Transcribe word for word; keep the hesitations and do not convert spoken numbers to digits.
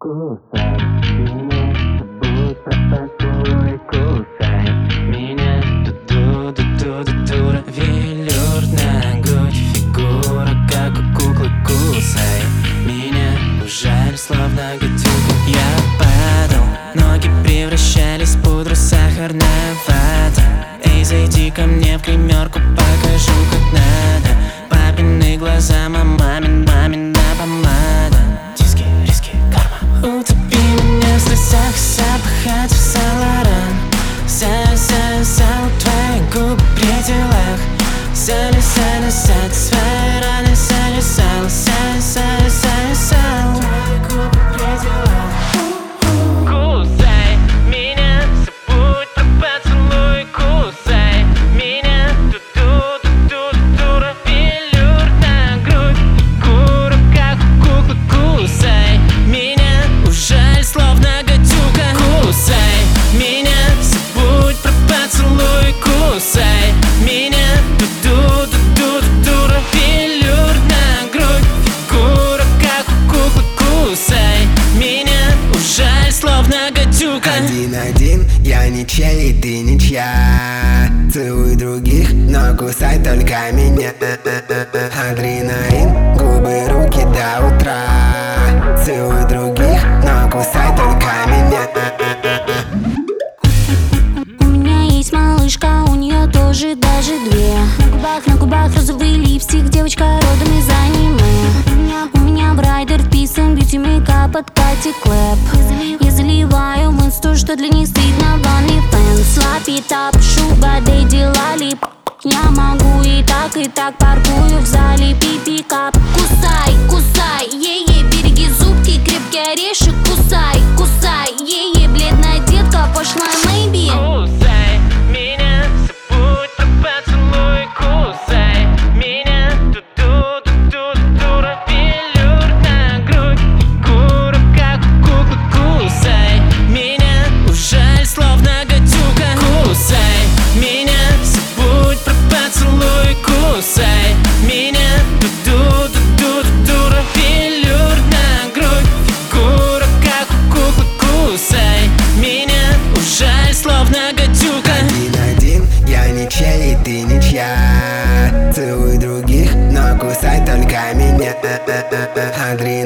Кусай меня, забудь про поцелуй. Кусай меня, ду-ду-ду-ду-ду-ду. Велюр на грудь, фигура как у куклы. Кусай меня, жаль, словно гадюка. Я падал, ноги превращались в пудру, сахарная вата. Эй, зайди ко мне в гримерку, покажу как надо. Папины глаза, мамин, мамина помада. Диски, риски, карма. Утопи меня в слезах, запахать в Сан-Лоран. Са-са-сал, твои губы при делах. Сали-сали-сали, свои раны залезал. Сали-сали-сали-сал, твои губы при делах. Кусай меня, забудь про поцелуй. Кусай меня, ду-ду-ду-ду-ду. Велюр на грудь, фигура как у куклы. Кусай меня, ужаль, словно гадюка. Кусай меня, забудь про поцелуй. Кусай меня, ду-ду-ду-ду-ду. Велюр на грудь, фигура как у куклы. Кусай меня, ужаль, словно гадюка. Один-один, я ничей, и ты ничья. Целуй других, но кусай только меня. Адреналин, губы, руки до утра. Целуй других, но кусай только меня. У меня есть малышка, у нее тоже даже две. На губах, на губах розовый липстик, девочка родом из аниме. У меня, у меня в райдер вписан бьюти мейкап от Кати Клэп. Я заливаю в инсту, что для них стыдно в OnlyFans. Лапи-тап, шуга, дэдди, лалип. Я могу и так, и так, паркую в зале. Пипи-кап, кусай, кусай, е-е, береги зубки, крепкий орешек. Кусай, кусай, е-е, бледная детка, пошлая мэйби. Кусай меня, забудь про поцелуй. Кусай меня, ду-ду-ду-ду-ду. Велюр на грудь, фигура как у куклы. Кусай меня, ужаль, словно гадюка. Кусай меня, забудь про поцелуй. Кусай меня, ду-ду-ду-ду-ду. Велюр на грудь, фигура как у куклы. Кусай меня, ужаль, словно гадюка. Один-один, я ничей, и ты ничья. Целуй других, но кусай только меня. Адреналин.